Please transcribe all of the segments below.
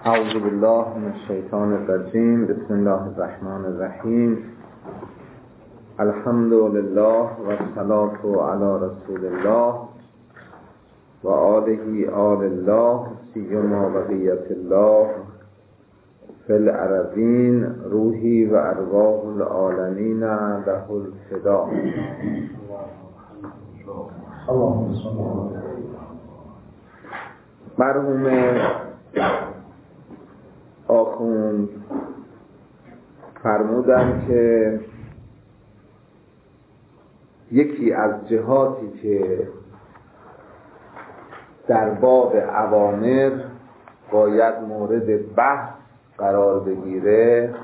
اعوذ بالله من الشیطان الرجیم. بسم الله الرحمن الرحیم. الحمد لله و الصلاة علی رسول الله و آله آل الله سیما بقیت الله فی الارضین روحی و ارواح العالمین له الفدا. مرحوم آخوند فرمودن که یکی از جهاتی که در باب اوامر باید مورد بحث قرار بگیره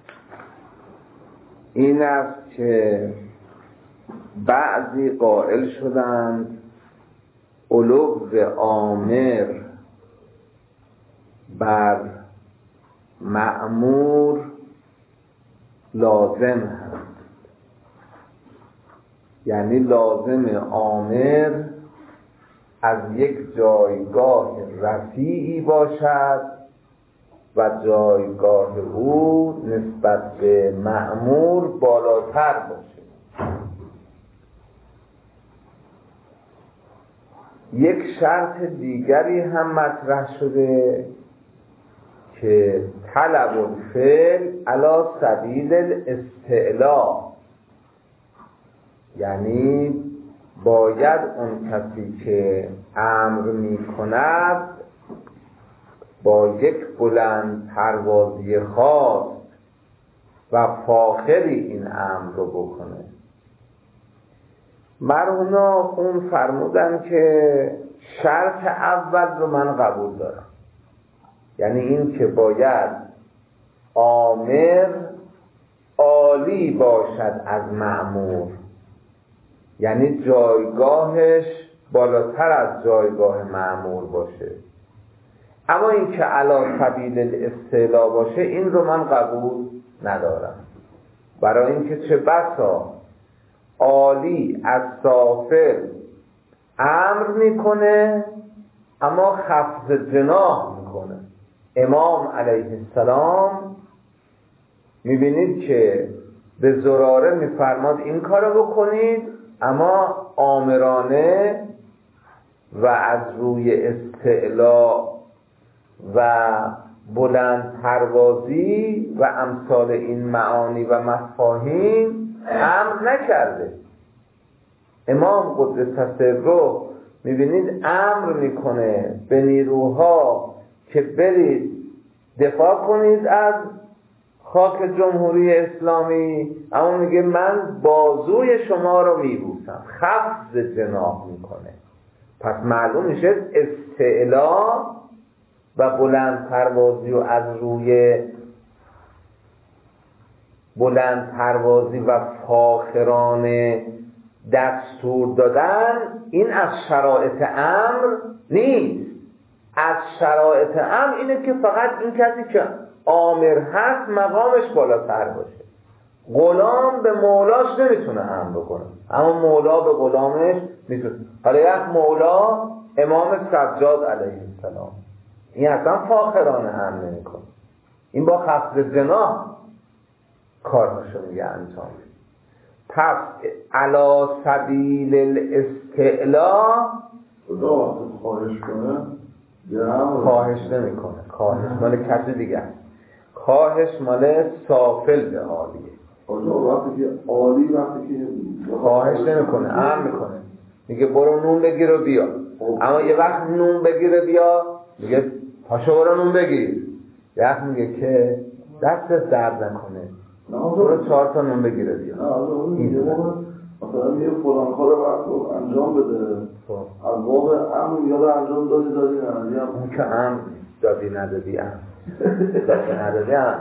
این است که بعضی قائل شدند علو آمر بر مأمور لازم هست، یعنی لازم آمر از یک جایگاه رفیعی باشد و جایگاه او نسبت به مأمور بالاتر باشه. یک شرط دیگری هم مطرح شده که طلب الفعل علی سبیل الاستعلاء، یعنی باید اون کسی که امر می کند با یک بلند پروازی خاص و فاخری این امر رو بکنه. مرحوم آخوند فرمودن که شرط اول رو من قبول دارم، یعنی این که باید آمر عالی باشد از مأمور، یعنی جایگاهش بالاتر از جایگاه مأمور باشه. اما این که علی سبیل الاستعلاء باشه این رو من قبول ندارم، برای اینکه چه بسا عالی از سافل امر میکنه اما خفض جناح میکنه. امام علیه السلام میبینید که به زراره میفرماد این کارو بکنید، اما آمرانه و از روی استعلاء و بلند پروازی و امثال این معانی و مفاهیم امر نکرده. امام قدس سره میبینید امر میکنه به نیروها که برید دفاع کنید از خاک جمهوری اسلامی، اما میگه من بازوی شما رو میبوسم، خفض جناح میکنه. پس معلوم میشه استعلاء و بلند پروازی و از روی بلند پروازی و فاخرانه دستور دادن این از شرایط امر نیست. از شرایط امر اینه که فقط این کسی که آمر هست مقامش بالاتر باشه. غلام به مولاش نمیتونه امر بکنه، اما مولا به غلامش میتونه. حالا یک مولا امام سجاد علیه السلام این اصلا فاخرانه امر نمیکنه، این با خفض جناح کارشو میگه انجام. پس علی سبیل الاستعلاء خدا خواهش کنه خواهش نمیکنه، خواهش مال کسی دیگه است. خواهش مال سافل به عالیه. وقتی که عالی وقتی که خواهش نمیکنه، امر میکنه، میگه برو نون بگیر و بیا. اما یه وقت نون بگیره بیا میگه پاشو برو نون بگیر. یه وقت میگه که دستت درد نکنه برو 4 تا نون بگیره بیا. مثلا یه فلان کار رو انجام بده، از باب امر یا انجام دادی ندادی. اون که امر دادی ندادی امر دادی ندادی امر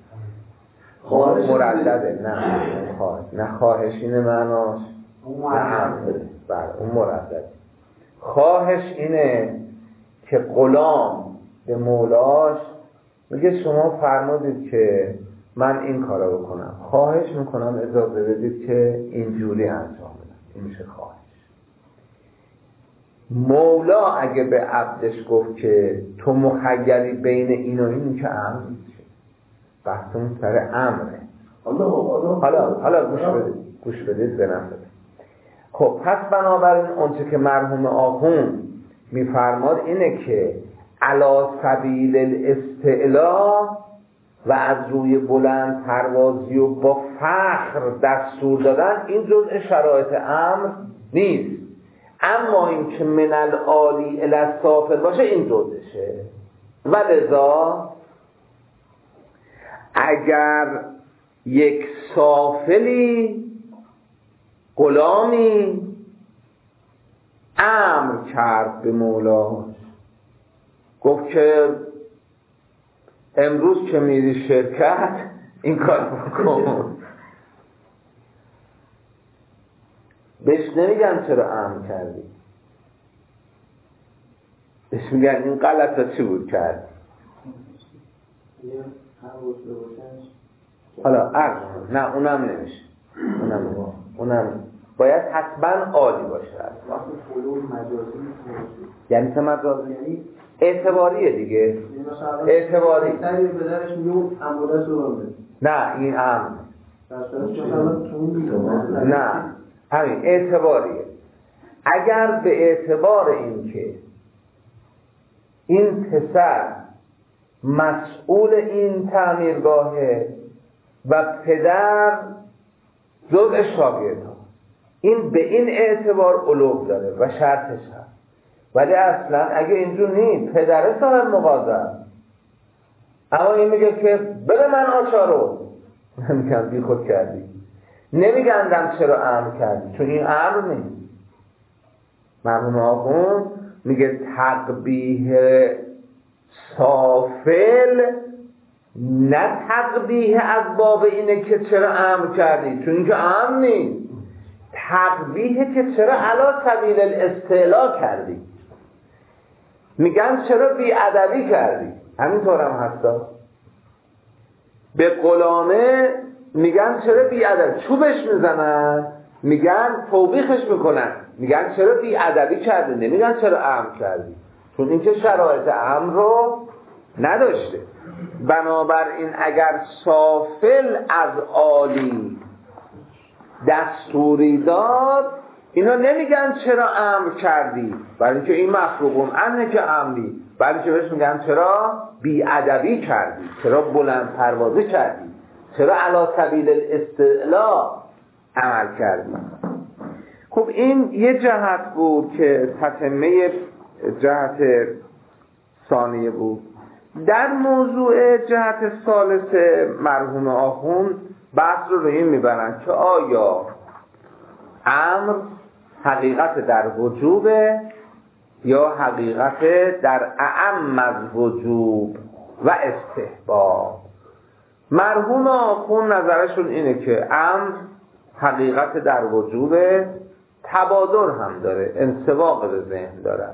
مردده. نه خواهشین معناش نه امر. بله اون مردده. خواهش اینه که غلام به مولاش میگه شما فرمودید که من این کارو بکنم، خواهش میکنم اجازه بدید که اینجوری انجام بدم. این میشه خواهش. مولا اگه به عبدش گفت که تو مخیری بین این و این که امر میشه، بحثمون سر امره. حالا گوش بدید به نفسه. خب پس بنابراین اونچه که مرحوم آخوند میفرماد اینه که علی سبیل الاستعلا و از روی بلند پروازی و با فخر دستور دادن این جزء شرایط امر نیست، اما این که من العالی الی السافل باشه این جزءشه. و لذا اگر یک سافلی غلامی امر کرد به مولا، گفت که امروز که میری شرکت این کار بکن، بهش نمیگن چرا امر کردی، بهش میگن این غلطه چی بود کرد. حالا نه اونم نمیشه، اونم باید حتما عالی باشه. یعنی چه مجازی؟ اعتباریه دیگه، اعتباری. نه این امر نه همین اعتباریه. اگر به اعتبار این که این پسر مسئول این تعمیرگاهه و پدر جزء شاگردها، این به این اعتبار علو داره و شرطش هست. ولی اصلا اگه اینجور نیست، پدر صاحب مغازه، اما این میگه که بده من آچارو، نمیگم بی خود کردی، نمیگندم چرا امر کردی، چون این امر نیست. مرحوم آخوند میگه تقبیح سافل نه تقبیح از باب اینه که چرا امر کردی، چون اینکه امر نیست، تقبیحه که چرا علی سبیل الاستعلا کردی. میگن چرا بی‌ادبی کردی، همینطور هم هستا. به غلامه میگن چرا بی‌ادبی، چوبش میزنن، میگن توبیخش میکنن، میگن چرا بی‌ادبی کردی، نمیگن چرا امر کردی، چون اینکه شرایط امر رو نداشته. بنابراین اگر سافل از عالی دستوری داد، اینا نمیگن چرا امر کردی، برای اینکه این مخلوقون انه که امری، برای اینکه بهش میگن چرا بی‌ادبی کردی، چرا بلند پروازی کردی، چرا علی سبیل الاستعلا عمل کردی. خب این یه جهت بود که تتمه جهت ثانیه بود. در موضوع جهت ثالث مرحوم آخوند بحث رو این میبرن که آیا امر حقیقت در وجوبه یا حقیقت در اعم از وجوب و استحباب. مرحوم آخوند نظرشون اینه که امر حقیقت در وجوبه، تبادر هم داره، انسواق به ذهن داره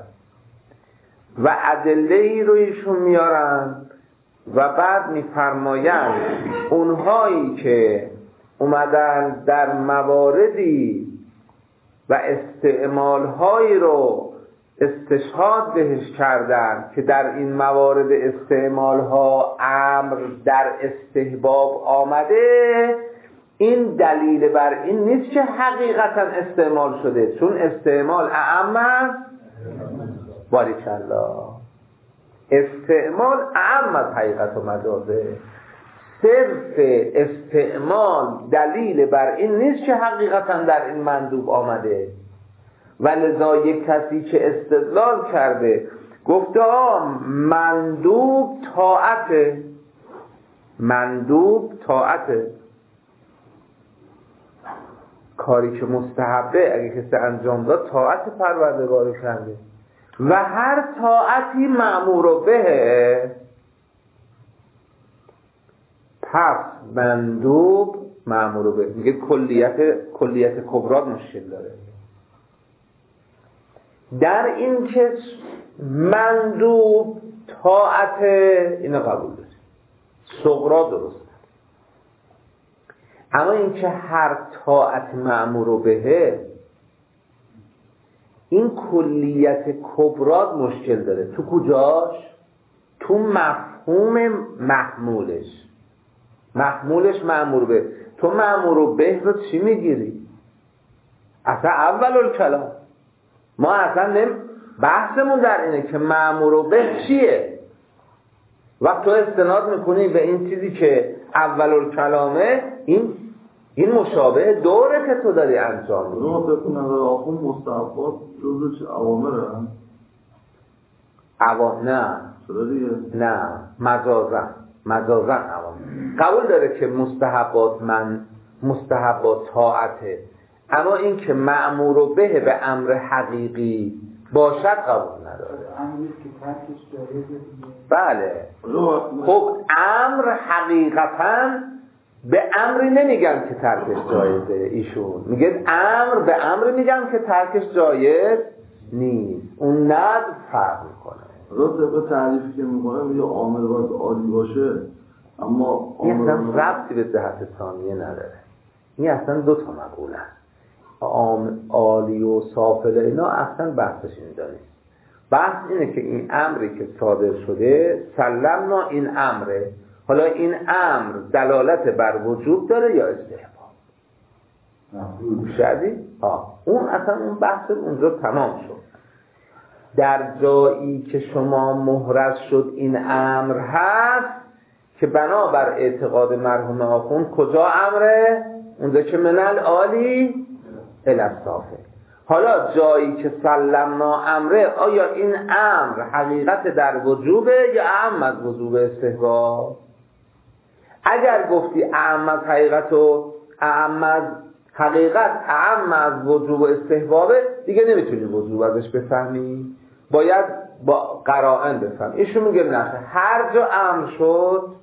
و ادله ای رو ایشون میارن و بعد میفرمایند اونهایی که اومدن در مواردی و استعمالهایی رو استشهاد بهش کردن که در این موارد استعمالها امر در استحباب آمده، این دلیل بر این نیست که حقیقتا استعمال شده، چون استعمال اعم است. باریکالله، استعمال اعم از حقیقت و مجازه. صرف استعمال دلیل بر این نیست که حقیقتا در این مندوب آمده. و لذا یک کسی که استدلال کرده گفته مندوب طاعته، مندوب طاعته، کاری که مستحبه اگه کسی انجام داد طاعت پروردگار کرده و هر طاعتی مأمور به، پس مندوب مأمور به. میگه کلیت کبرا مشکل داره در این که مندوب طاعت اینو قبول داره، صغرا درست، اما این که هر طاعت مأمور به این کلیت کبرات مشکل داره. تو کجاش؟ تو مفهوم محمولش مأمور به. تو مأمور به رو چی میگیری؟ اصلا اول الکلام ما اصلا بحثمون در اینه که مأمور به چیه. وقت تو استناد میکنی به این چیزی که اول الکلامه، این مشابه دوره که تو داری انجام میدی. اون فکر نظر آخون مستحبات جزو چه عوامره؟ نه مجازن عوامر. قبول داره که مستحبات طاعته، اما این که مأمور به امر حقیقی باشد قبول نداره. بله. خب امر حقیقتاً به امری نمیگم که ترکش جایزه. ایشون میگه امر به امری میگم که ترکش جایز نیست. اون ند فرق میکنه. طبق تعریفی که میکنه میگه عامل باید عالی باشه، اما این اصلا ربطی به جهت ثانیه نداره. این اصلا دو تا مقوله است. عالی و سافل اینا اصلا بحثش اینجا نیست. بحث اینه که این امری که صادر شده سلمنا این امره، حالا این امر دلالت بر وجوب داره یا استحباب؟ شدی؟ اون اصلا اون بحث اونجا تمام شد. در جایی که شما محرز شد این امر هست که بنابر اعتقاد مرحوم آخوند کجا امره؟ اونجا که منل عالی الاسافه. حالا جایی که سلمنا امره، آیا این امر حقیقت در وجوبه یا اعم از وجوب استحباب؟ اگر گفتی اعم از حقیقت و اعم از وجوب استحبابه، دیگه نمیتونی وجوب ازش بفهمی، باید با قرائن بفهم. ایشون میگه نه، هر جا امر شد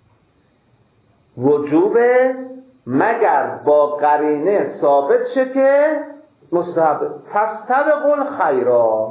وجوبه مگر با قرینه ثابت شه که مستحب. فاستبقوا الخیرات،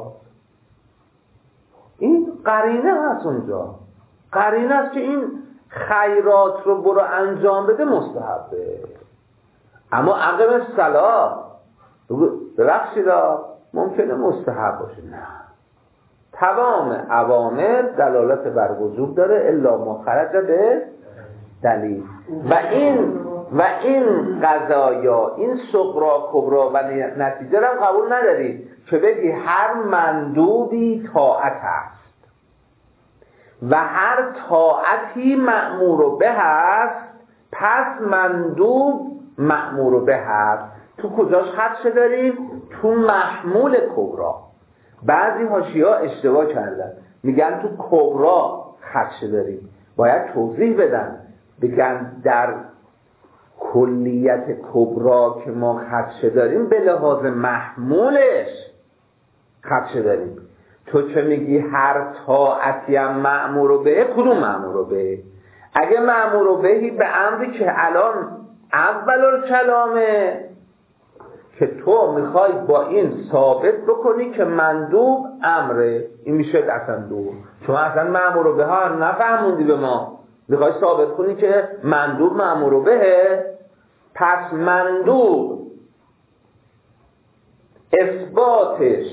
این قرینه هست اونجا. قرینه است که این خیرات رو برو انجام بده مستحبه. اما عقب الصلاة ببخشید ممکنه مستحب باشه. نه، تمام اوامر دلالت بر وجوب داره الا ما خرج به دلیل. و این قضایا، این صغرا کبرا و نتیجه رو قبول ندارید که بگی هر مندوبی طاعت است و هر طاعتی مأمور به است، پس مندوب مأمور به است. تو کجاش خدشه داریم؟ تو محمول کبرا. بعضی حاشیه‌ها اشتباه کردن، میگن تو کبرا خدشه داریم. باید توضیح بدن، بگن در کلیت کبرا که ما خدشه داریم به لحاظ محمولش خدشه داریم. تو چه میگی هر طاعتی هم مأمور به؟ کدوم مأمور به؟ اگه مأمور بهی به امری که الان اول الکلامه که تو میخوای با این ثابت بکنی که مندوب امره، این میشه اصلا دور. چون اصلا مأمور به ها نفهموندی به ما، میخوای ثابت کنی که مندوب مأمور بهه. پس مندوب اثباتش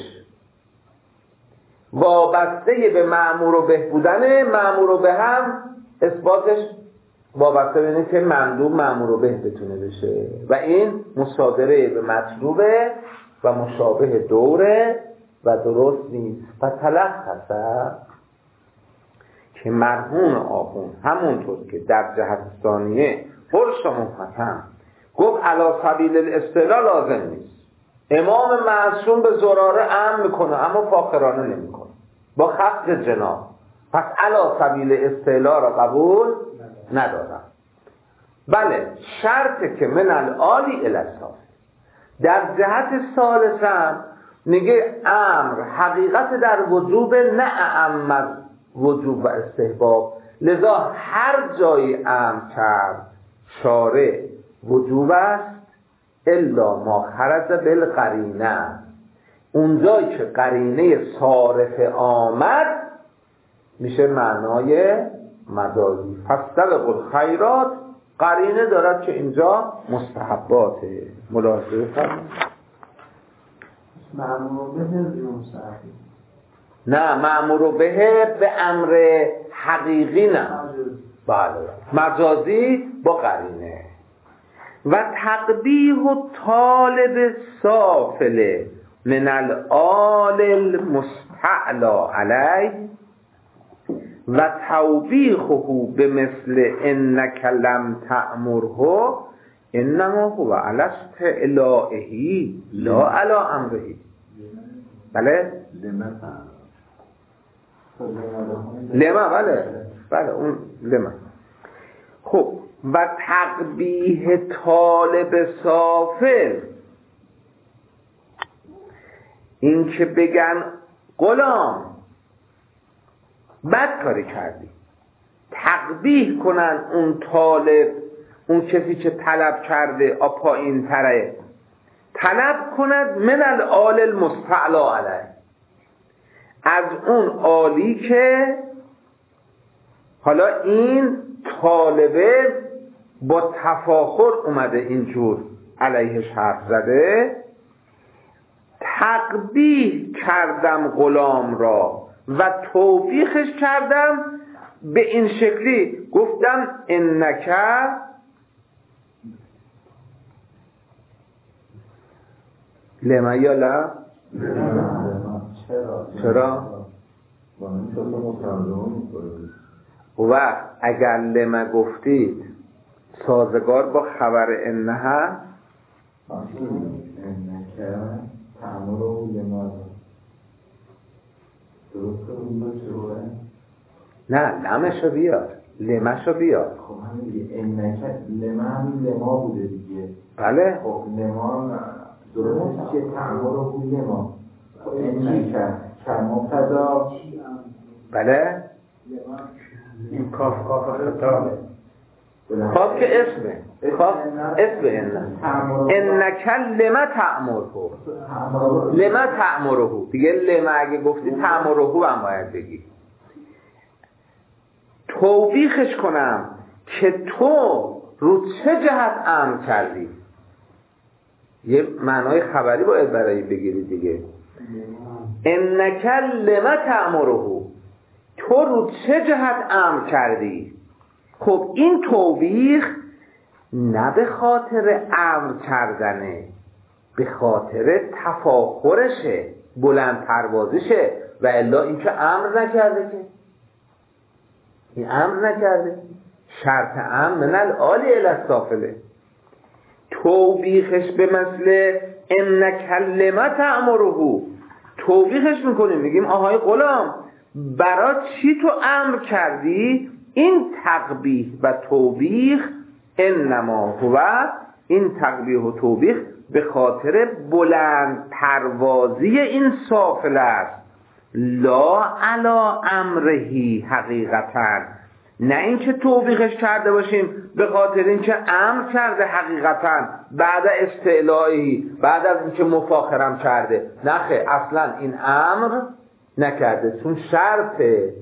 وابسته به مأمور به بودن، مأمور به هم اثباتش وابسته به اینه که مندوب مأمور به بتونه بشه و این مصادره به مطلوبه و مشابه دوره و درست نیست. و تلخصه که مرحوم آخوند همونطور که در جهت ثانیه قرش محکم گفت علی سبیل الاستدلال لازم نیست. امام معصوم به زراره امر میکنه اما فاخرانه نمیکنه با خفض جناح، پس علی سبیل استدلال را قبول ندارم. بله، شرط که من العالی الاساس. در جهت ثالثه میگه امر حقیقت در وجوب، نه اعم از وجوب و استحباب. لذا هر جایی امر کرد شارع وجوب است الا ما خرج بالقرینه. اونجایی که قرینه صارفه آمد میشه معنای مجازی. فاستبقوا الخیرات قرینه دارد که اینجا مستحباته. ملاحظه فرمایید. مأمور به زیون صحیح نه مأمور به امر حقیقی نه، بله مجازی با قرینه. و تقبیح طالب سافل من الآل المستعلا علی و توبیخه به مثل انک لم تأمره انما هو علی استعلائه لا علی امره. بله لما بله اون لما. خب و تقبیح طالب سافل این که بگن غلام بد کاری کردی، تقبیح کنن اون طالب، اون کسی که طلب کرده پایین تره، طلب کند من الآل المستعلا علیه، از اون عالی که حالا این طالبه با تفاخر اومده اینجور علیهش حرف زده. تقبیح کردم غلام را و توبیخش کردم به این شکلی، گفتم انک لما یا لا چرا؟ و اگر لما گفتید سازگار با خبر انه هست نه لمشو بیار، لمشو بیار. خب همین انکه لما همین لما بوده دیگه. بله خب لما درسته که تعمره لما انکه مبتدا بله این کاف خطابه، کاف که اسمه، کاف اسم انک لما تأمره، لما تأمره دیگه. لما اگه گفتی تأمره هم باید بگی. توبیخش کنم که تو رو چه جهت امر کردی، یه معنای خبری باید برای بگیری دیگه. انک لما تأمره، تو رو چه جهت امر کردی. خب این توبیخ نه به خاطر امر کردنه، به خاطر تفاخرشه، بلند پروازشه، و الا این که امر نکرده، که این امر نکرده. شرط امر من الآل الی السافله. توبیخش به مثل انک لما تأمره، توبیخش میکنیم، میگیم آهای غلام برای چی تو امر کردی. این تقبیح و توبیخ انما هو، این تقبیح و توبیخ به خاطر بلند پروازی این سافل است، لا علی امرهی حقیقتا، نه اینکه توبیخش کرده باشیم به خاطر اینکه امر کرده حقیقتا بعد استعلایی، بعد از اینکه مفاخرم کرده. نخه اصلا این امر نکرده، چون شرط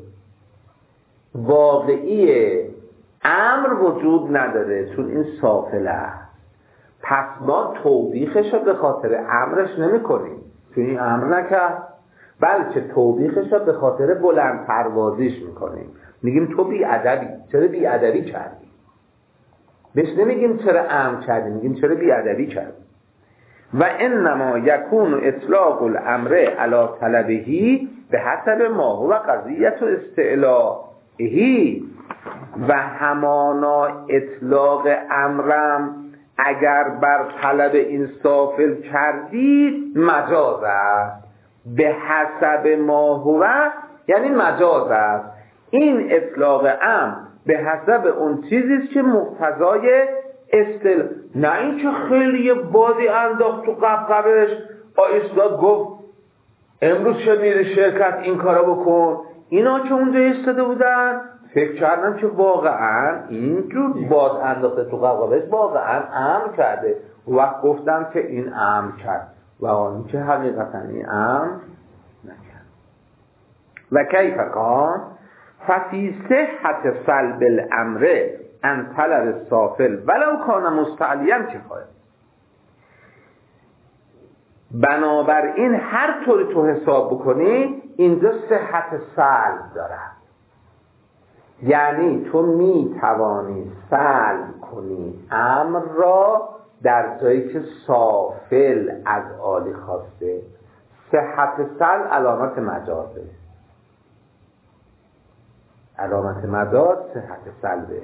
واقعی امر وجود نداره، چون این سافل است. پس ما توبیخش رو به خاطر امرش نمی کنیم، چون این امر نکرد، بلکه توبیخش رو به خاطر بلند پروازیش میکنیم. میگیم تو بی‌ادبی، چرا بی‌ادبی کردی؟ بهش نمیگیم چرا امر کردی، میگیم چرا بی‌ادبی کردی. و انما یکون اطلاق الامر علی طلبهی به حسب ما هو قضیت و استعلائهی، و همانا اطلاق امرم اگر بر طلب این سافل کردید مجاز است. به حسب ما هو یعنی مجاز است. این اطلاق امر به حسب اون چیزیست که مقتضای نه این که خیلی یه بادی انداخت تو قبقبش ایستاد گفت امروز شد شرکت این کارا بکن. اینا که اونجا ایستاده بودن فکر کردن که واقعا اینجور باد انداخته تو قبقبش واقعا امر کرده، وقت گفتم که این امر کرد و آن که حقیقتا این امر نکرد. و کیف کان ففی صحت سلب الامر ان طلب السافل ولو کان مستعلیا کفایه. بنابراین هر طوری تو حساب بکنی اینجا صحت سلب دارد، یعنی تو می توانی سلب کنی امر را در جایی که سافل از عالی خواسته. صحت سلب علامت مجازه، علامت مجاز صحت سلبه.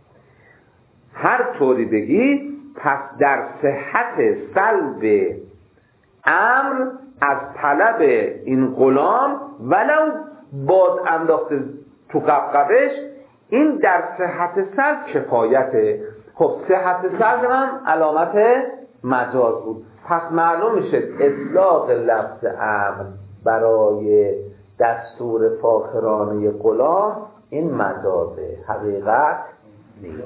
هر طوری بگی پس در صحت سلب امر از طلب این غلام ولو باد انداخته تو قبقبش، این در صحت سلب کفایته. خب صحت سلب هم علامت مجاز بود، پس معلوم میشه اطلاق لفظ امر برای دستور فاخرانه غلام این مجازه، حقیقت نیست.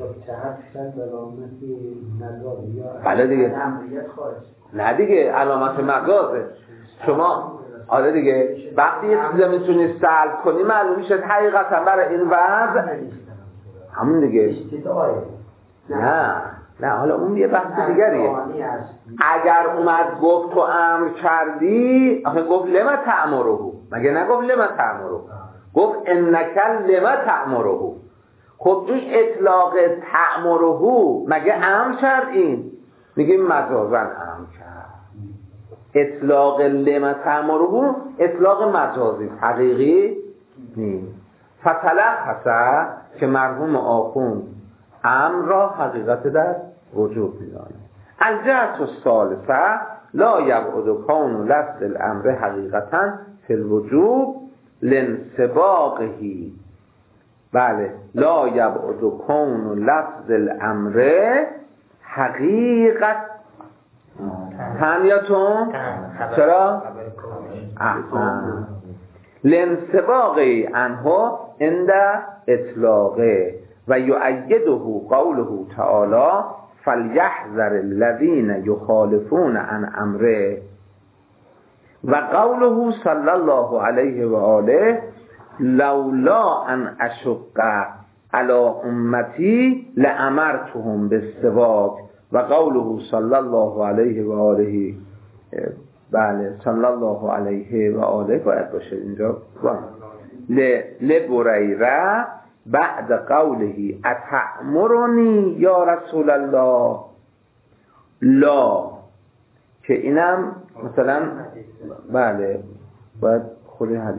بله دیگه، نه دیگه علامت مجازه. شما آره دیگه وقتی یه چیزی میتونی سلب کنی معلوم میشه حقیقتا برای این وضع همون دیگه. نه حالا اون یه بحث دیگریه. اگر اومد گفت تو امر کردی، آخه گفت لما تأمره، مگه نگفت لما تأمره، گفت انک لما تأمره. خب این اطلاق تأمره مگه امر کرد؟ این میگه مجازا امر کرد. اطلاق لما تأمره اطلاق مجازی، حقیقی نیست. فتلخص که مرحوم آخوند امر را حقیقت در وجوب میدانه. الجهت الثالثه لا یبعد کون لفظ الامر حقیقتا فی الوجوب لانسباقه. بله، لا یبعد کون لفظ الامر حقیقت تنیتون چرا؟ لانسباقه عنه عند اطلاقه و یؤیده قوله تعالی فلیحذر الذین یخالفون عن امره و قوله صلی الله علیه و آله لولا ان اشق علی امتی لامرتهم بالسواک و قوله صلی الله علیه و آله. بله صلی الله علیه و آله باید باشه اینجا. لبریره بعد قوله اتأمرنی یا رسول الله لا، که اینم مثلا بله باید خود حدیث.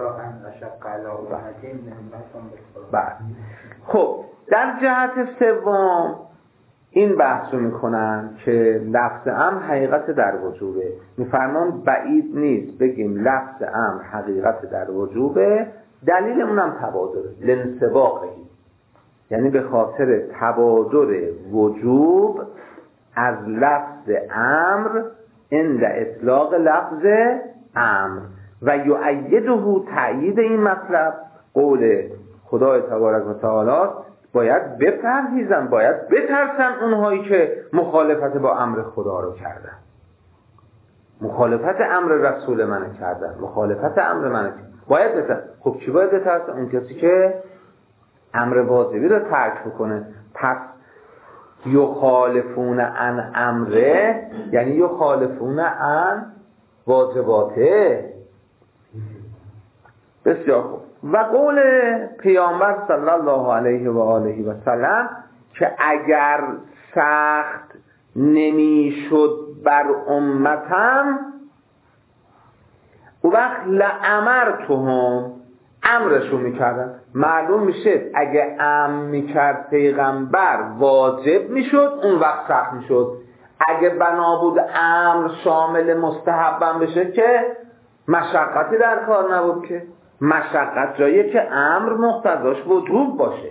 بله. خب در جهت سوم این بحث رو میکنن که لفظ امر حقیقت در وجوبه. میفرمان بعید نیست بگیم لفظ امر حقیقت در وجوبه، دلیل اونم تبادره لانسباقه، یعنی به خاطر تبادر وجوب از لفظ امر عند اطلاق لفظ امر و یؤیده تأیید این مطلب قول خدای تبارک و تعالی باید بپرهیزن، باید بترسن اونهایی که مخالفت با امر خدا رو کردن، مخالفت امر رسول من کردن، مخالفت امر من باید بترسن. خب چی باید بترسن؟ اون کسی که امر واجبی رو ترک بکنه. پس یخالفون عن امره یعنی یخالفون عن واجباته. بسیار خوب. و قول پیامبر صلی الله علیه و آله و سلم که اگر سخت نمیشد بر امتم او وقت لامرتهم امرشو میکردن. معلوم میشه اگه امر میکرد پیغمبر واجب میشد، اون وقت سخت میشد. اگه بنا بود امر شامل مستحبم بشه که مشقتی در کار نبود، که مشقت جاییه که امر مقتضاش وجوب باشه.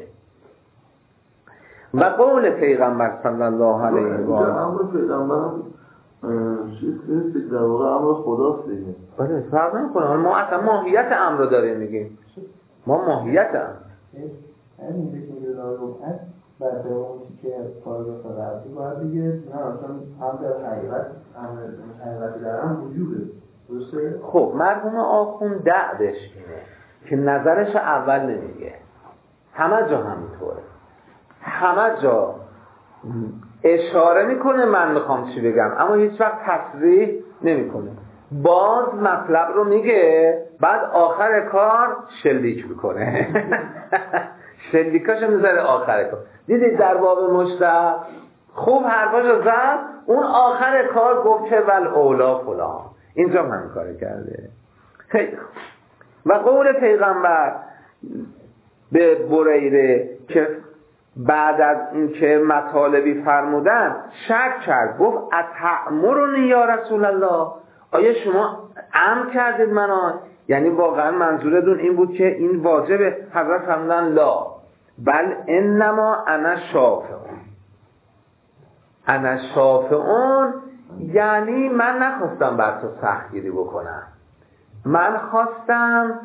و قول پیغمبر صلی الله علیه و آله امر پیغمبر چیز نیست که در واقع امر خداست دیگه. بله فرق نمی‌کنه. ما اصلا ماهیت امر رو داریم میگیم، ما ماهیت امر همین بکنید دارم بعد اون که پاراگراف قبلی باید دیگه نه اصلا هم در حقیقت حقیقتی در هم وجوده. درسته؟ خب مرحوم آخوند دعوش اینه که نظرش اول نمیگه، همه جا همینطوره، همه جا اشاره میکنه من میخوام چی بگم، اما هیچ وقت تصریح نمیکنه. باز مطلب رو میگه، بعد آخر کار شلیک میکنه. شلیکاشو میذاره آخر کار. دیدید در باب مشتق خوب حرفاشو زد، اون آخر کار گفت که ول اولا فلان. اینجا من کار کرده. خیلی و قول پیغمبر به بریره که بعد از این که مطالبی فرمودن شک کرد، گفت اتأمرنی یا رسول الله، آیا شما امر کردید منو؟ یعنی واقعا منظورتون این بود که این واجبه؟ حضرت فرمودن لا بل انما انا شافعون. انا شافعون یعنی من نخواستم بر تو سختگیری بکنم، من خواستم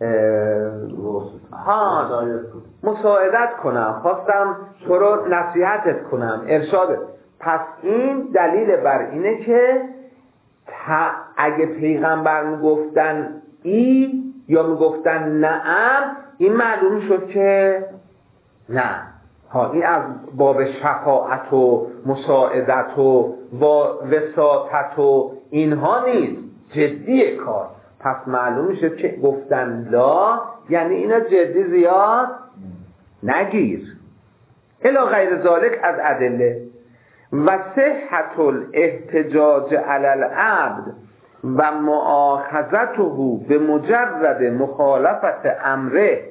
مساعدت کنم، خواستم تو رو نصیحتت کنم، ارشادت. پس این دلیل بر اینه که اگه پیغمبر میگفتن ای یا میگفتن نعم، این معلوم شد که نه، این از باب شفاعت و مساعدت و وساطت و اینها نیست، جدیه کار. پس معلوم میشه که گفتن لا یعنی اینا جدی زیاد نگیر. الا غیر ذالک از ادله و صحت الاحتجاج علی العبد و مؤاخذته به مجرد مخالفت امره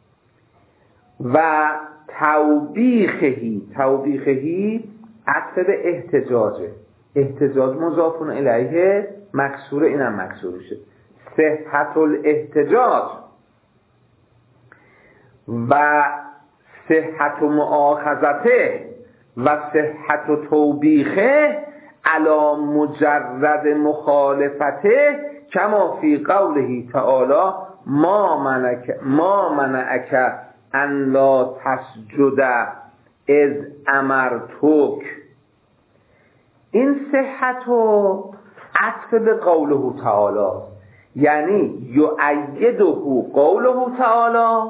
و توبیخهی عطف به احتجاجه. احتجاج مضاف الیه مکسور، اینم مکسور شد. صحت الاحتجاج و صحت مؤاخذته و صحت توبیخه علی مجرد مخالفته کما فی قوله تعالی ما منعک ان لا تسجد اذ امرتک. این صحت و عطف به قوله تعالی، یعنی یؤیده قوله تعالی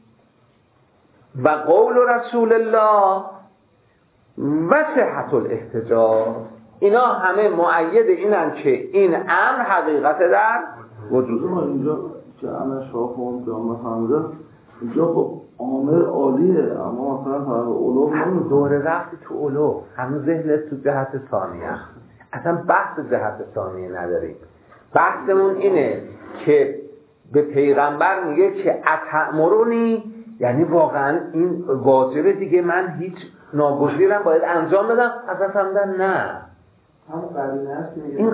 و قول رسول الله و صحت الاحتجاج، اینا همه مؤید اینن که این امر حقیقت در وجود. اینجا که امر شافعون که امر حمزه اینجا خب عامر عالیه، اما مثلا طرف علوم هم دوره رفتی تو علوم، هم ذهنت تو جهت ثانیه، اصلا بحث جهت ثانیه نداریم. بحثمون اینه که به پیغمبر میگه که اتأمرونی، یعنی واقعا این واجبه دیگه، من هیچ ناگزیرم باید انجام بدم. اصلا فهمیدن نه، این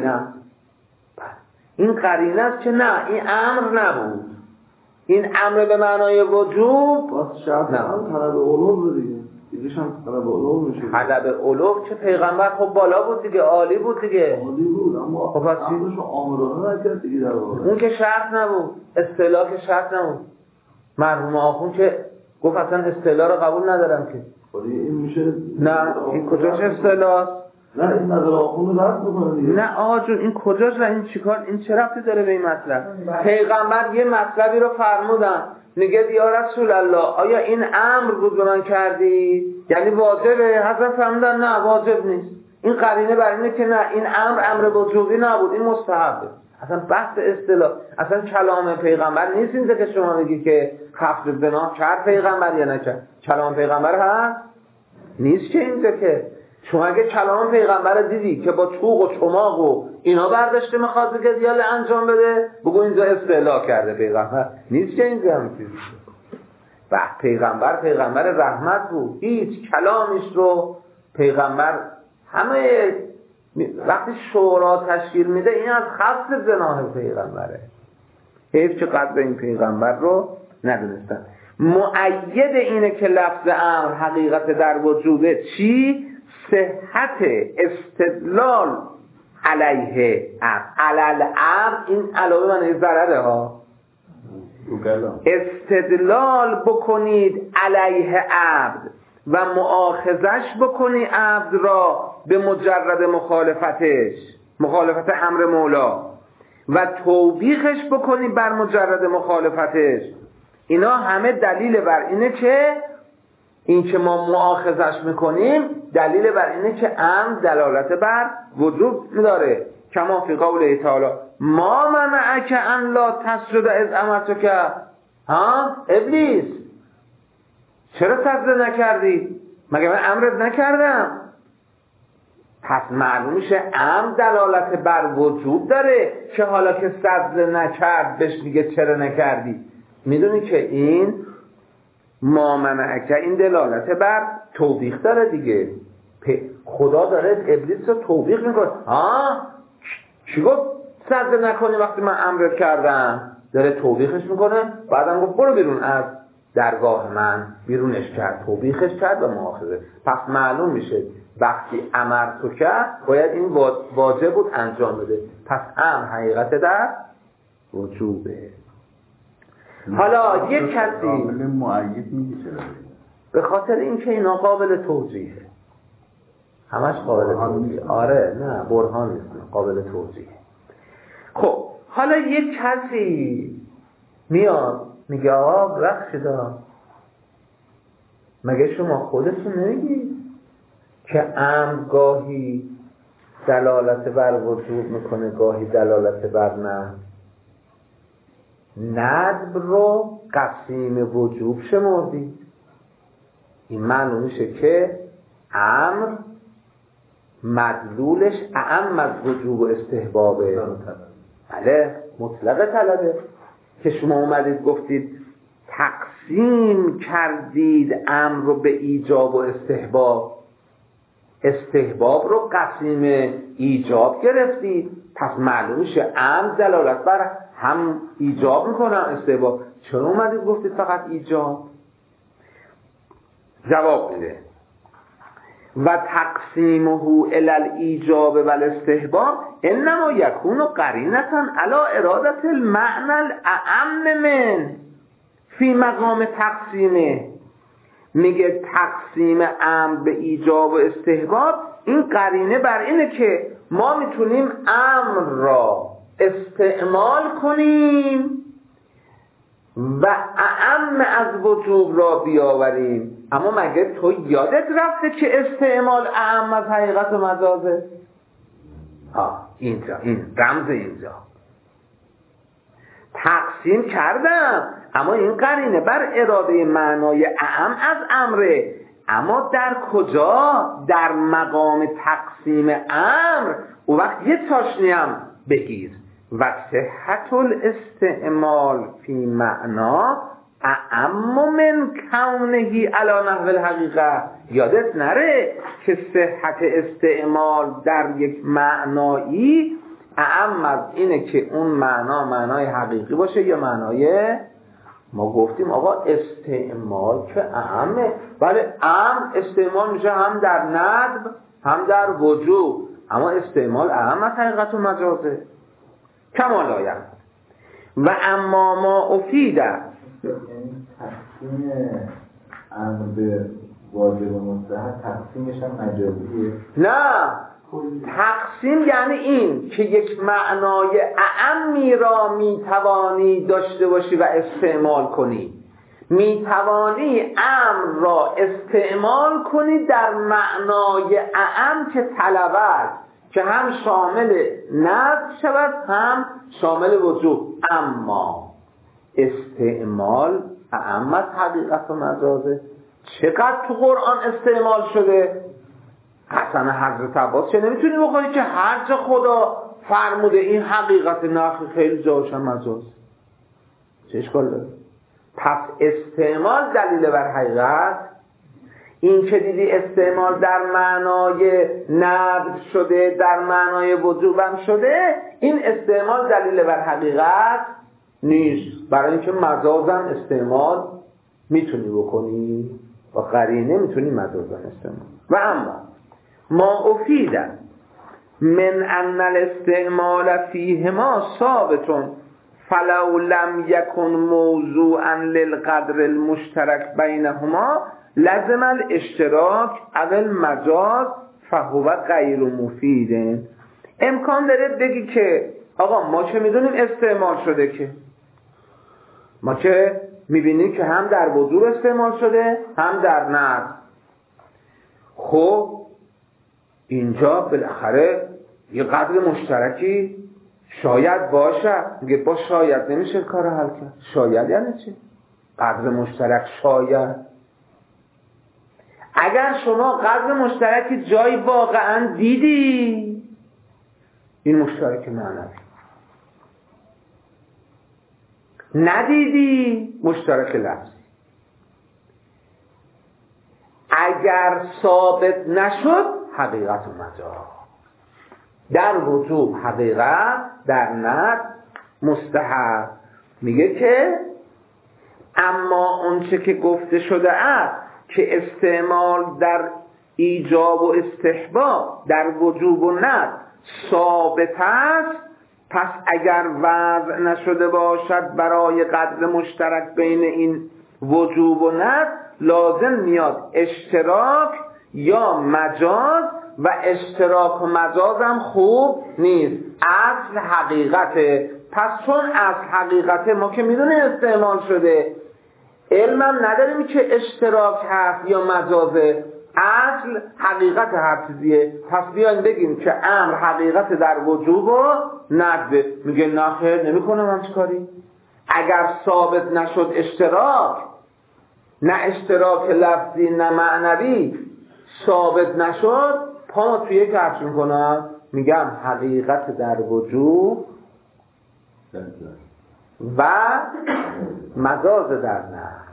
قرینه است که نه، این امر نبود، این امر به معنای وجوب باز شرط هم طلب علوم دیگه، دیگه‌ش هم طلب علوم میشه. طلب علوم که پیغمبر خب بالا بود دیگه، عالی بود دیگه، عالی بود، اما خب امرشو آمرانه نکرد دیگه در واقع. اون که شرط نبود، اصطلاح که شرط نبود. مرحوم آخون که گفت اصلا اصطلاح رو قبول ندارم که. این میشه نه این کجاش اصطلاح؟ نه این نظر آخون رو رد بکنه دیگه. نه آقا جون این کجاش؟ این چیکار، این چه ربطی داره به این مطلب؟ پیغمبر یه مطلبی رو فرمودن، میگه یا رسول الله آیا این امر بود به من کردی؟ یعنی واجبه؟ حضرت فرمودن نه واجب نیست. این قرینه بر اینه که نه، این امر وجوبی نبود، این مستحبه. اصلا بحث اصطلاح، اصلا کلام پیغمبر نیست اینجا که شما میگی که خفض زنا کرد پیغمبر یا نکرد. کلام پیغمبر هست نیست که اینجا که شما اگه کلام پیغمبر دیدی که با چوق و چماق و اینا برداشته میخواد بگه دیال انجام بده، بگو اینجا اصطلاح کرده پیغمبر. نیست که اینجا هم چیزی. پیغمبر رحمت بود، هیچ کلامیش رو پیغمبر همه وقتی شورا تشکیل میده این از خفض زناه پیغمبره. حیف که قدر این پیغمبر رو ندونستن. مؤید اینه که لفظ امر حقیقت در وجوده چی؟ صحت استدلال علیه امر. علل امر، این علاوه من ضرره ها، استدلال بکنید علیه عبد و مؤاخذش بکنی عبد را به مجرد مخالفت امر مولا و توبیخش بکنی بر مجرد مخالفتش. اینا همه دلیل بر اینه که این که ما مؤاخذش میکنیم دلیل بر اینه که امر دلالت بر وجوب داره، کما فی قوله تعالی ما منعک ان لا تسجد اذ امرتک. ها ابلیس چرا سجده نکردی؟ مگه من امرت نکردم؟ پس معلوم میشه امر دلالت بر وجوب داره که حالا که سجده نکرد بهش میگه چرا نکردی. میدونی که این ما منعک این دلالت بر توبیخ داره دیگه. خدا داره ابلیس رو توبیخ میکنه. چی گفت سجده نکنی وقتی من امرت کردم؟ داره توبیخش میکنه. بعدم گفت برو بیرون از درگاه من، بیرونش کرد، توبیخش کرد و مؤاخذه. پس معلوم میشه وقتی امر تو کرد باید این واجب بود انجام بده. پس امر حقیقت در وجوبه. حالا یک کسی مؤید میگه چرا؟ به خاطر اینکه اینا قابل توجیهه، همش قابل توجیه. آره نه برهان نیست، قابل توجیه. خب حالا یک کسی میاد میگه آقا بخشیدا، مگه شما خودتون نمیگی که امر گاهی دلالت بر وجوب میکنه گاهی دلالت بر ندب رو قسیم وجوب شمردید؟ این معنی میشه که امر مدلولش اعم از وجوب و استحبابه. بله مطلق طلبه که شما اومدید گفتید تقسیم کردید امر رو به ایجاب و استحباب، استحباب رو قسیم ایجاب گرفتید. پس معلوم میشه امر دلالت بر هم ایجاب میکنه استحباب. چرا اومدید گفتید فقط ایجاب؟ جواب میده و تقسیمه الی الایجاب و الاستحباب انما یکون قرینتا علی ارادت المعنى الاعم من فی مقام تقسیمه. میگه تقسیم امر به ایجاب و استحباب این قرینه بر اینه که ما میتونیم امر را استعمال کنیم و اعم از وجوب را بیاوریم. اما مگه تو یادت رفته که استعمال اعم از حقیقت و مجازه؟ اینجا این رمز اینجا تقسیم کردم، اما این قرینه بر اراده معنای اعم از امره. اما در کجا؟ در مقام تقسیم امر. او وقت یه چاشنی هم بگیر و صحت الاستعمال فی معنا اعم من کونه علی نحو الحقیقه. یادت نره که صحت استعمال در یک معنایی اعم از اینه که اون معنا معنای حقیقی باشه یا معنای ما گفتیم آقا استعمال که اعمه. بله استعمال میشه هم در ندب هم در وجوب، اما استعمال اعم از حقیقت و مجازه. کما لایم و اما ما افیده تقسیم امر به واجب و مستحب تقسیمش هم مجازیه؟ نه، تقسیم یعنی این که یک معنای اعمی را میتوانی داشته باشی و استعمال کنی. میتوانی امر را استعمال کنی در معنای اعم که طلبت، که هم شامل ندب شود هم شامل وجوب. اما استعمال اعم از حقیقت و مجازه. چقدر تو قرآن استعمال شده؟ حسن حضرت عباس چه نمیتونی بخوری که هر جا خدا فرموده این حقیقت نخی خیلی جاش هم مجاز. چه اشکال داره؟ پس استعمال دلیل بر حقیقت. این که دیدی استعمال در معنای ندب شده در معنای وجوبم شده، این استعمال دلیل بر حقیقت نیست. برای اینکه مجازم استعمال میتونی بکنی و قرینه میتونی مجازم استعمال. و اما ما افیده من ان الاستعمال فیهما ثابتون فلو لم یکن موضوعا للقدر المشترک بینهما لازم الاشتراک او المجاز فهو غیر مفید. امکان داره بگی که آقا ما چه میدونیم استعمال شده، که ما چه میبینیم که هم در وجوب استعمال شده هم در ندب. خب اینجا بالاخره یه قدر مشترکی شاید باشه. میگه با شاید نمیشه کار حل کرد. شاید یعنی چی؟ قدر مشترک شاید. اگر شما قدر مشترکی جایی واقعا دیدی، این مشترک معنوی. ندیدی، مشترک لفظی. اگر ثابت نشد، حقیقت و مجاز. در وجوب حقیقت، در ند مستحب. میگه که اما اونچه که گفته شده است که استعمال در ایجاب و استحباب، در وجوب و ند ثابت است، پس اگر وضع نشده باشد برای قدر مشترک بین این وجوب و ند، لازم میاد اشتراک یا مجاز، و اشتراک و مجاز هم خوب نیست. اصل حقیقته. پس چون اصل حقیقته، ما که میدونیم استعمال شده، علمم نداریم که اشتراک هست یا مجازه. اصل حقیقت هر چیزیه. پس بیایم بگیم که امر حقیقت در وجوب و ند. میگه نه خیر، نمیکنم همچه کاری. اگر ثابت نشد اشتراک، نه اشتراک لفظی نه معنوی ثابت نشد، پا توی یک کفش میکنم، میگم حقیقت در وجوب و مجاز در ند.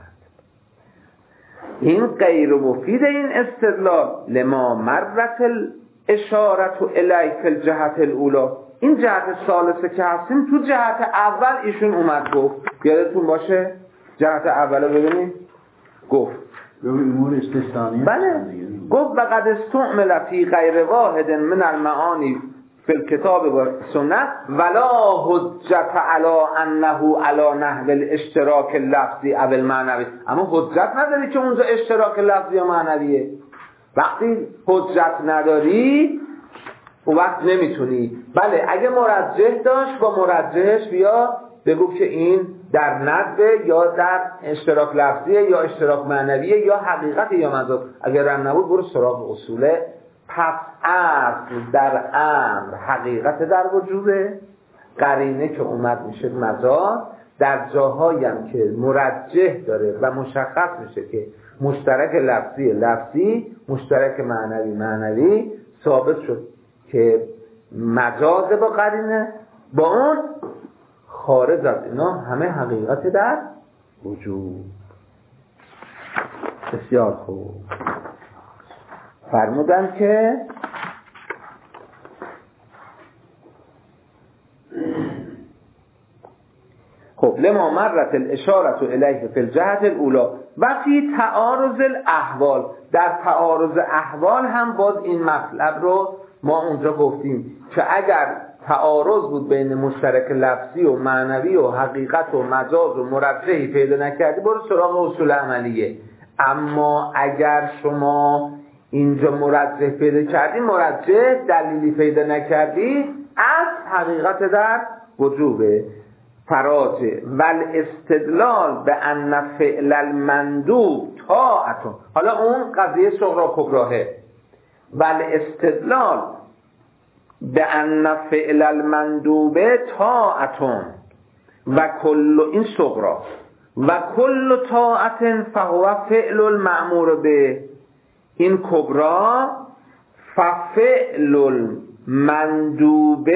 این غیر مفید این استدلال لما مرت الاشارت الیه فی الجهت الاولی. این جهت ثالثه که هستیم، تو جهت اول ایشون اومد گفت، یادتون باشه جهت اول رو ببینید، گفت بله، گفت وقد استعمل فی غیر واحد من المعانی فی الکتاب و سنت ولا حجت علی انه علی نحو الاشتراک اللفظی او المعنوی. اما حجت نداری که اونجا اشتراک لفظی یا معنویه. وقتی حجت نداری، اون وقت نمیتونی. بله، اگه مرجح داشت، با مرجحش بیا بگو که این در ندبه یا در اشتراک لفظیه یا اشتراک معنویه یا حقیقت یا مجاز. اگر هم نبود برو سراغ اصوله. پس اصل در امر حقیقت در وجوده، قرینه که اومد میشه مجاز. در جاهایی هم که مرجح داره و مشخص میشه که مشترک لفظی لفظی، مشترک معنوی معنوی، ثابت شد که مجاز با قرینه، با اون خارج از اینا همه حقیقت در وجود. بسیار خوب. فرمودن که خب لما مرت الاشارت الیه فی الجهت الاولی و فی تعارض الاحوال. در تعارض احوال هم باز این مطلب رو ما اونجا گفتیم که اگر تعارض بود بین مشترک لفظی و معنوی و حقیقت و مجاز و مرجحی پیدا نکردی، برو سراغ اصول عملیه. اما اگر شما اینجا مرجح پیدا کردی، مرجح دلیلی پیدا نکردی، از حقیقت در وجوبه. فراجه والاستدلال به ان فعل المندوب طاعتون. حالا اون قضیه صغرا کبراهه. والاستدلال به ان فعل المندوب طاعتون و کل، این صغرا، و کل طاعت فهو فعل المأمور به. این کبرا ففعل المندوب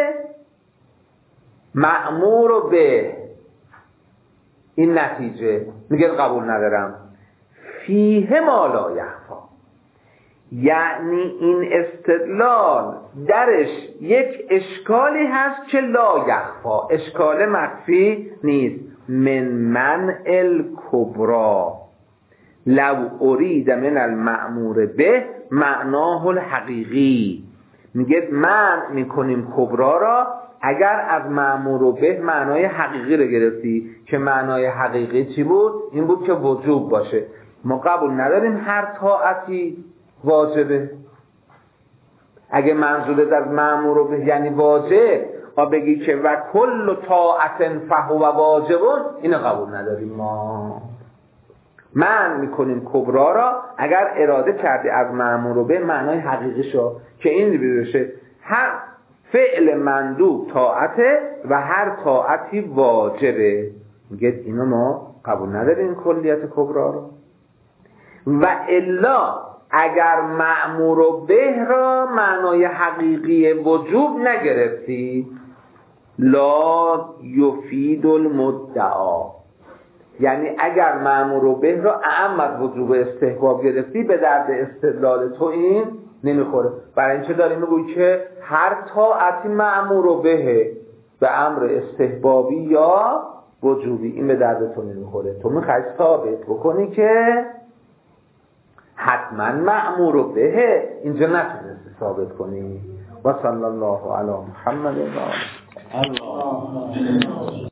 مأمور به. این نتیجه میگه قبول ندارم. فیه ما لا یخفا، یعنی این استدلال درش یک اشکالی هست که لا یخفا، اشکال مخفی نیست. من منع الکبرا لو ارید من المأمور به معناه الحقیقی. میگه منع میکنیم کبرا را اگر از مأمور به معنای حقیقی رو گرفتی، که معنای حقیقی چی بود؟ این بود که وجوب باشه. ما قبول نداریم هر طاعتی واجبه. اگه منظورت از مأمور به یعنی واجب، بگی که و کل طاعت فهو واجبون، اینو قبول نداریم. ما من میکنیم کبرا را اگر اراده کردی از مأمور به معنای حقیقی شو که این بشه. هر فعل مندوب طاعته و هر طاعتی واجبه. میگه اینو ما قبول نداریم این کلیت کبرا رو. و الا اگر مأمور به را معنای حقیقی وجوب نگرفتی، لا یفید المدعا، یعنی اگر مأمور به را اعم از وجوب استحباب گرفتی به درد استدلال تو این نمیخوره. برای این چه داریم میگوی که هر طاعتی مأمور به امر استحبابی یا وجوبی این به درد تو نمیخوره. تو میخوای ثابت بکنی که حتما مأمور به، اینجا نتونستی ثابت کنی. و صلی الله علی محمد و آله.